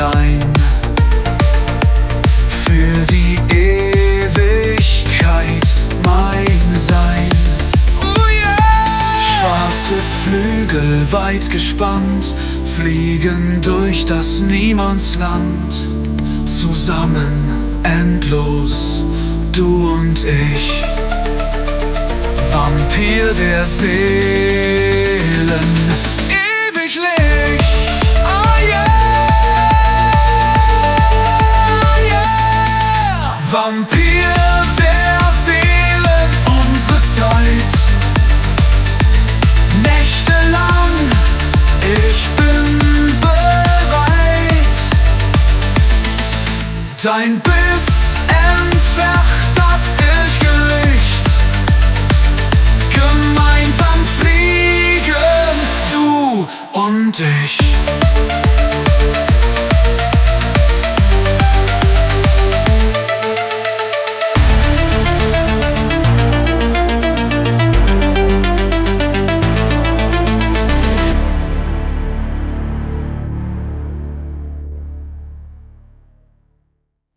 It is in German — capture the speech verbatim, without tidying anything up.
allein. Für die Ewigkeit mein Sein. Oh yeah! Schwarze Flügel weit gespannt, fliegen durch das Niemandsland. Zusammen, endlos, du und ich. Vampir der Seelen, ewiglich. Oh yeah, yeah. Vampir der Seelen, unsere Zeit. Nächtelang, ich bin bereit. Dein Biss entfacht das Irrgelicht. Gemeinsam fliegen, du und ich.